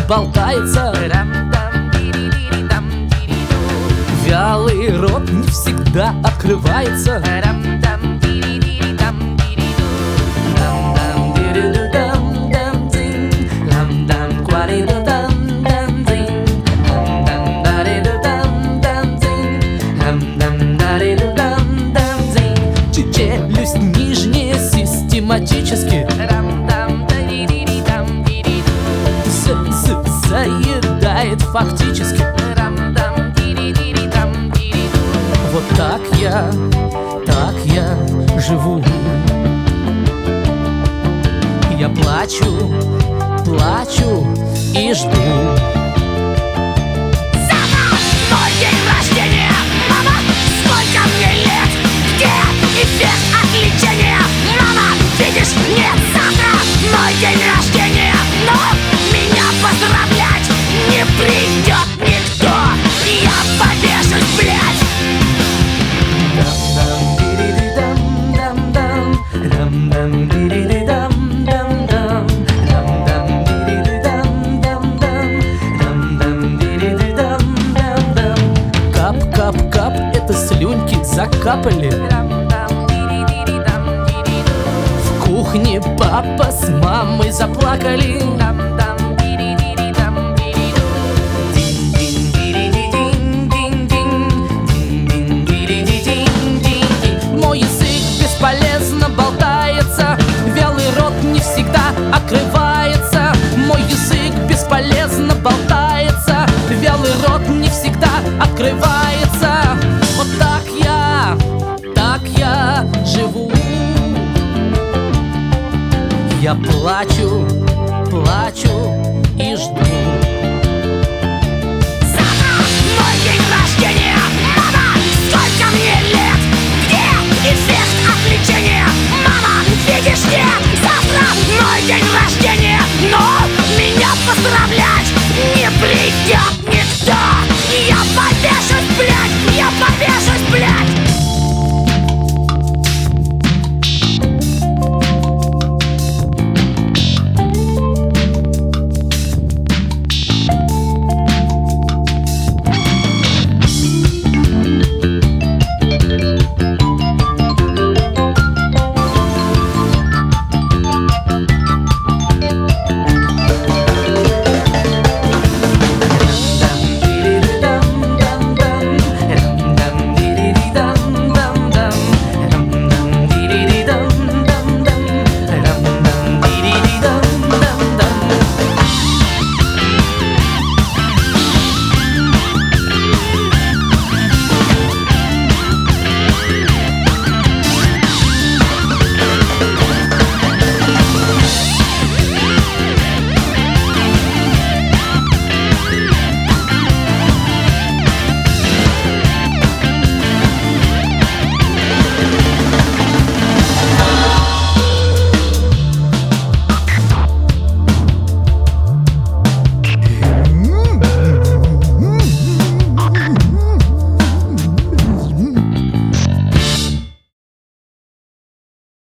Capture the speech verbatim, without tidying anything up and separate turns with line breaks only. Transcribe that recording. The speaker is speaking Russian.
болтается. Вялый рот не всегда открывается. Челюсть нижняя систематически заедает фактически. Вот так я, так я живу. Я плачу, плачу и жду.
Нет, завтра мой день рождения, но меня поздравлять не придет никто. Я повешусь, блядь.
Кап-кап-кап, это слюньки закапали. В кухне папа с мамой заплакали. Мой язык бесполезно болтается, вялый рот не всегда открывается. Мой язык бесполезно болтается, вялый рот не всегда открывается. Вот так я, так я живу. Я плачу, плачу